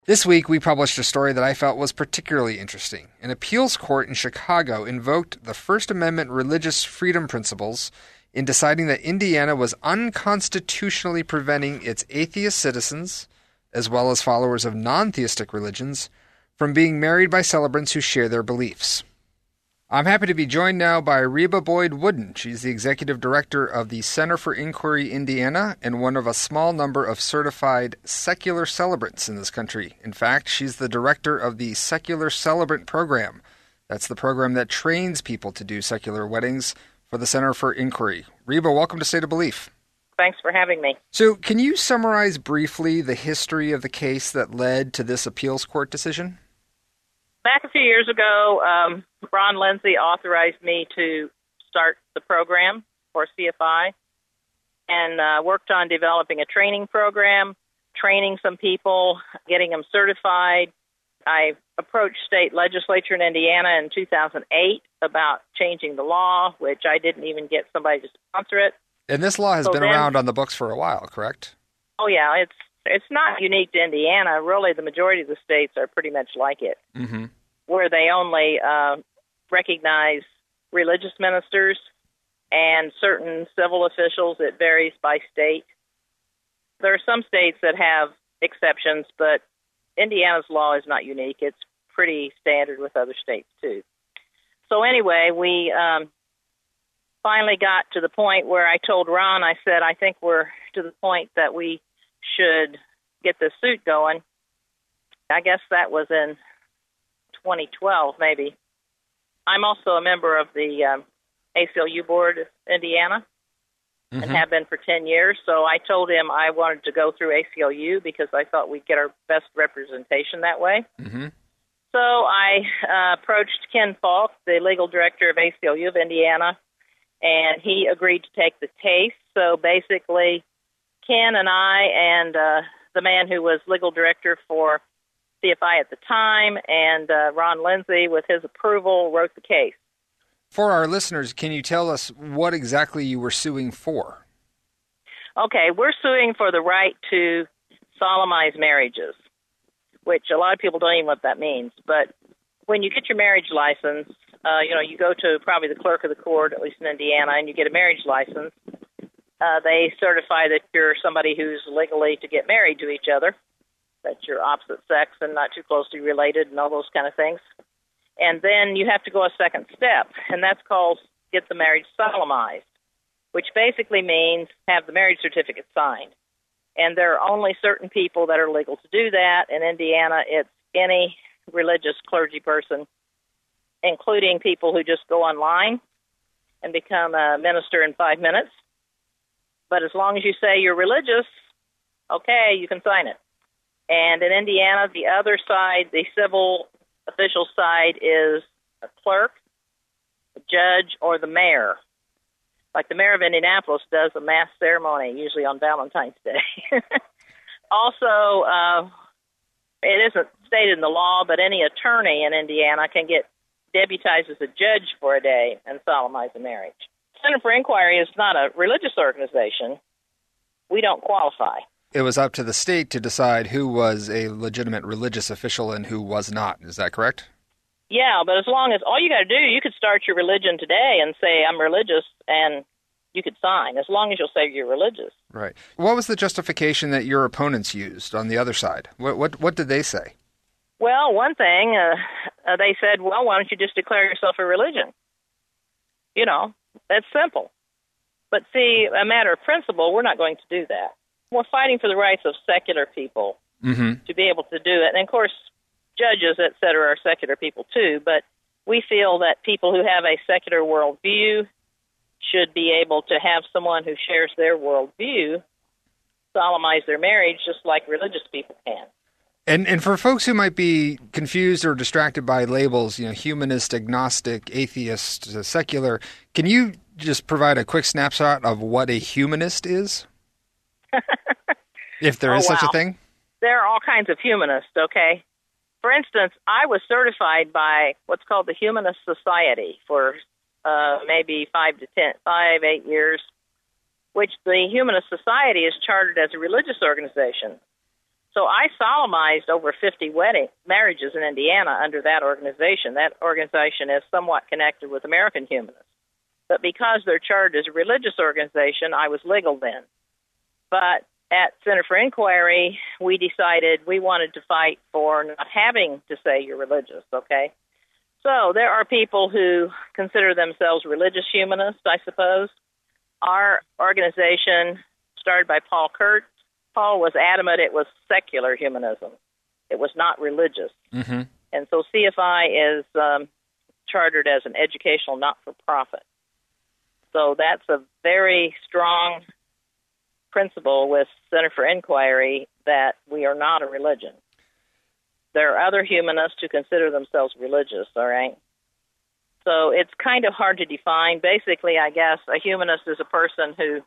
This week, we published a story that I felt was particularly interesting. An appeals court in Chicago invoked the First Amendment religious freedom principles in deciding that Indiana was unconstitutionally preventing its atheist citizens, as well as followers of non-theistic religions, from being married by celebrants who share their beliefs. I'm happy to be joined now by Reba Boyd Wooden. She's the executive director of the Center for Inquiry Indiana and one of a small number of certified secular celebrants in this country. In fact, she's the director of the Secular Celebrant Program. That's the program that trains people to do secular weddings for the Center for Inquiry. Reba, welcome to State of Belief. Thanks for having me. So, can you summarize briefly the history of the case that led to this appeals court decision? Back a few years ago, Ron Lindsay authorized me to start the program for CFI and worked on developing a training program, training some people, getting them certified. I approached state legislature in Indiana in 2008 about changing the law, which I didn't even get somebody to sponsor it. And this law has been around on the books for a while, correct? Oh, yeah. It's not unique to Indiana. Really, the majority of the states are pretty much like it, where they only recognize religious ministers and certain civil officials. It varies by state. There are some states that have exceptions, but Indiana's law is not unique. It's pretty standard with other states, too. So anyway, we finally got to the point where I told Ron, I said, I think we're to the point that we should get this suit going. I guess that was in 2012, maybe. I'm also a member of the ACLU board of Indiana and have been for 10 years. So I told him I wanted to go through ACLU because I thought we'd get our best representation that way. So I approached Ken Falk, the legal director of ACLU of Indiana, and he agreed to take the case. So basically, Ken and I and the man who was legal director for CFI at the time and Ron Lindsay, with his approval, wrote the case. For our listeners, can you tell us what exactly you were suing for? Okay, we're suing for the right to solemnize marriages, which a lot of people don't even know what that means. But when you get your marriage license, you go to probably the clerk of the court, at least in Indiana, and you get a marriage license. They certify that you're somebody who's legally to get married to each other, that you're opposite sex and not too closely related and all those kind of things. And then you have to go a second step, and that's called get the marriage solemnized, which basically means have the marriage certificate signed. And there are only certain people that are legal to do that. In Indiana, it's any religious clergy person, including people who just go online and become a minister in 5 minutes. But as long as you say you're religious, okay, you can sign it. And in Indiana, the other side, the civil official side, is a clerk, a judge, or the mayor. Like the mayor of Indianapolis does a mass ceremony, usually on Valentine's Day. Also, it isn't stated in the law, but any attorney in Indiana can get deputized as a judge for a day and solemnize a marriage. Center for Inquiry is not a religious organization. We don't qualify. It was up to the state to decide who was a legitimate religious official and who was not. Is that correct? Yeah, but as long as all you got to do, you could start your religion today and say, I'm religious, and you could sign, as long as you'll say you're religious. Right. What was the justification that your opponents used on the other side? What did they say? Well, one thing, they said, well, why don't you just declare yourself a religion? That's simple. But see, a matter of principle, we're not going to do that. We're fighting for the rights of secular people to be able to do it. And, of course, judges, et cetera, are secular people too. But we feel that people who have a secular worldview should be able to have someone who shares their worldview solemnize their marriage just like religious people can. And for folks who might be confused or distracted by labels, humanist, agnostic, atheist, secular, can you just provide a quick snapshot of what a humanist is? If there is such a thing? There are all kinds of humanists, okay? For instance, I was certified by what's called the Humanist Society for maybe 8 years, which the Humanist Society is chartered as a religious organization. So I solemnized over 50 marriages in Indiana under that organization. That organization is somewhat connected with American Humanists. But because they're charged as a religious organization, I was legal then. But at Center for Inquiry, we decided we wanted to fight for not having to say you're religious, okay? So there are people who consider themselves religious humanists, I suppose. Our organization, started by Paul Kurtz, Paul was adamant it was secular humanism. It was not religious. Mm-hmm. And so CFI is chartered as an educational not-for-profit. So that's a very strong principle with Center for Inquiry that we are not a religion. There are other humanists who consider themselves religious, all right? So it's kind of hard to define. Basically, I guess, a humanist is a person who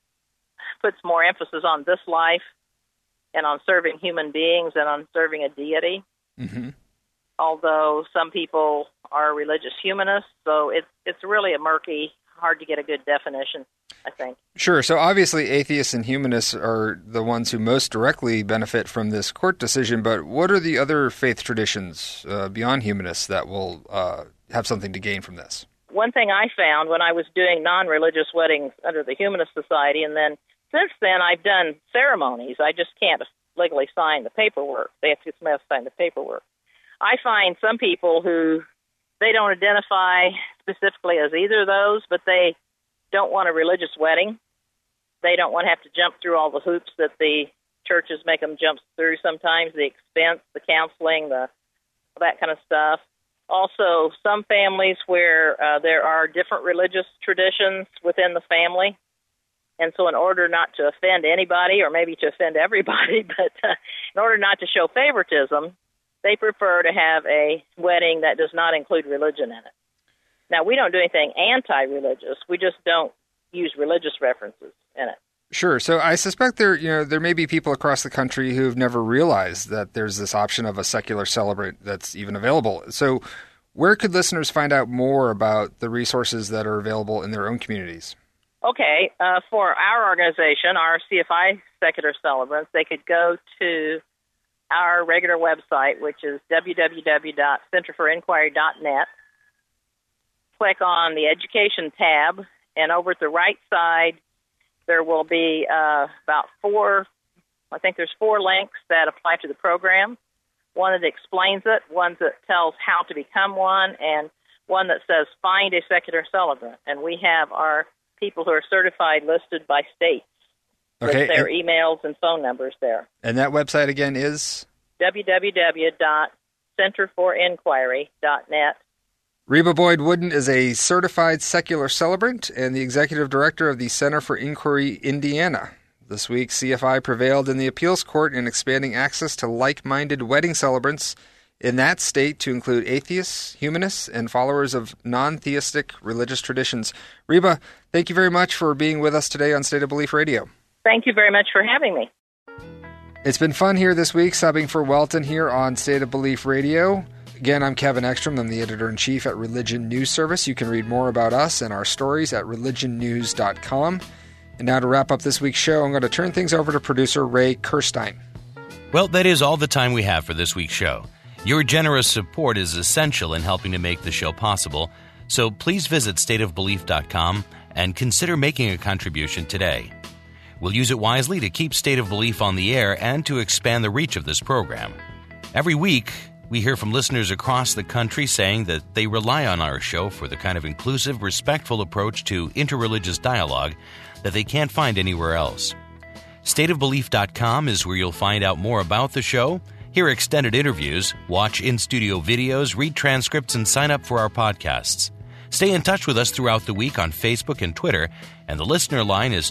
puts more emphasis on this life and on serving human beings and on serving a deity. Mm-hmm. Although some people are religious humanists, so it's really a murky, hard to get a good definition, I think. Sure. So obviously atheists and humanists are the ones who most directly benefit from this court decision, but what are the other faith traditions beyond humanists that will have something to gain from this? One thing I found when I was doing non-religious weddings under the Humanist Society, and then since then I've done ceremonies. I just can't legally sign the paperwork. They have to sign the paperwork. I find some people who they don't identify specifically as either of those, but they don't want a religious wedding. They don't want to have to jump through all the hoops that the churches make them jump through sometimes, the expense, the counseling, that kind of stuff. Also, some families where there are different religious traditions within the family. And so in order not to offend anybody, or maybe to offend everybody, but in order not to show favoritism, they prefer to have a wedding that does not include religion in it. Now, we don't do anything anti-religious. We just don't use religious references in it. Sure. So I suspect there may be people across the country who've never realized that there's this option of a secular celebrant that's even available. So where could listeners find out more about the resources that are available in their own communities? Okay. For our organization, our CFI Secular Celebrants, they could go to our regular website, which is www.centerforinquiry.net. Click on the Education tab, and over at the right side, there will be about four links that apply to the program. One that explains it, one that tells how to become one, and one that says find a secular celebrant. And we have our people who are certified listed by state with their emails and phone numbers there. And that website again is? www.centerforinquiry.net. Reba Boyd Wooden is a certified secular celebrant and the executive director of the Center for Inquiry Indiana. This week, CFI prevailed in the appeals court in expanding access to like-minded wedding celebrants in that state to include atheists, humanists, and followers of non-theistic religious traditions. Reba, thank you very much for being with us today on State of Belief Radio. Thank you very much for having me. It's been fun here this week, subbing for Welton here on State of Belief Radio. Again, I'm Kevin Ekstrom. I'm the editor-in-chief at Religion News Service. You can read more about us and our stories at religionnews.com. And now to wrap up this week's show, I'm going to turn things over to producer Ray Kirstein. Well, that is all the time we have for this week's show. Your generous support is essential in helping to make the show possible, so please visit stateofbelief.com and consider making a contribution today. We'll use it wisely to keep State of Belief on the air and to expand the reach of this program. Every week, we hear from listeners across the country saying that they rely on our show for the kind of inclusive, respectful approach to interreligious dialogue that they can't find anywhere else. Stateofbelief.com is where you'll find out more about the show, hear extended interviews, watch in-studio videos, read transcripts, and sign up for our podcasts. Stay in touch with us throughout the week on Facebook and Twitter, and the listener line is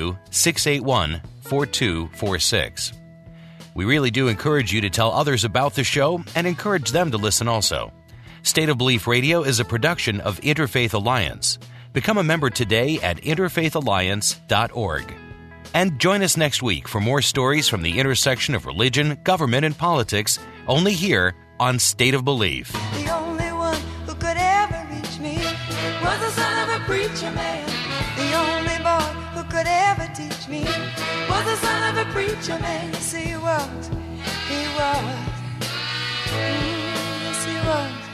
202-681-4246. We really do encourage you to tell others about the show and encourage them to listen also. State of Belief Radio is a production of Interfaith Alliance. Become a member today at interfaithalliance.org. And join us next week for more stories from the intersection of religion, government, and politics, only here on State of Belief. The only one who could ever reach me was the son of a preacher man. The only boy who could ever teach me was the son of a preacher man. Yes, he was. was. Yes, he was.